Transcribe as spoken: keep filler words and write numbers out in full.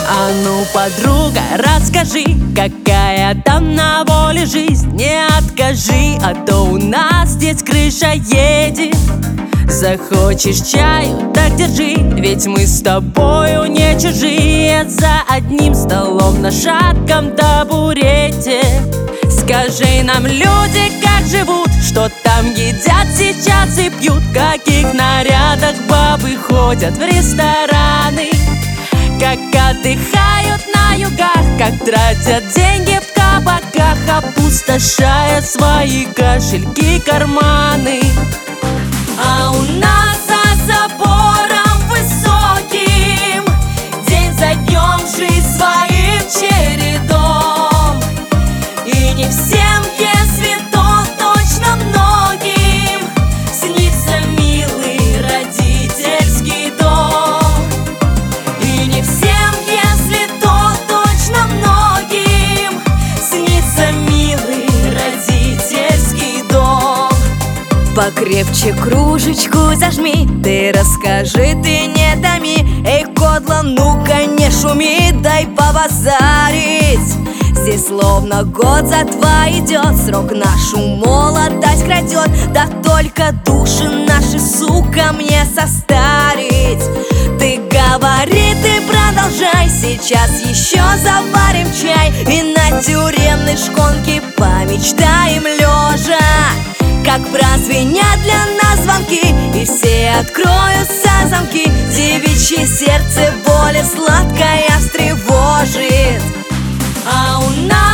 А ну, подруга, расскажи, какая там на воле жизнь. Не откажи, а то у нас здесь крыша едет. Захочешь чаю, так держи, ведь мы с тобою не чужие. За одним столом на шатком табурете. Скажи нам, люди, как живут, что там едят сейчас и пьют, в каких нарядах бабы ходят в рестораны, как отдыхают на югах, как тратят деньги в кабаках, опустошая свои кошельки, карманы. А у нас за забором высоким день за днем жизнь своим чередом. И не всем, если то точно многим, снится милый родительский дом. И не всем, если то точно многим, снится милый родительский дом. Покрепче кружечку зажми, ты расскажи, ты не томи. Эй, кодла, ну-ка не шуми, дай побазарить. Здесь словно год за два идет, срок нашу молодость крадет. Да только души наши, сука, мне состарить. Ты говори, ты продолжай, сейчас еще заварим чай и на тюремной шконке помечтаем лежа, как прозвенят для нас звонки, и все откроются замки. Девичье сердце более сладкое встревожит. А у нас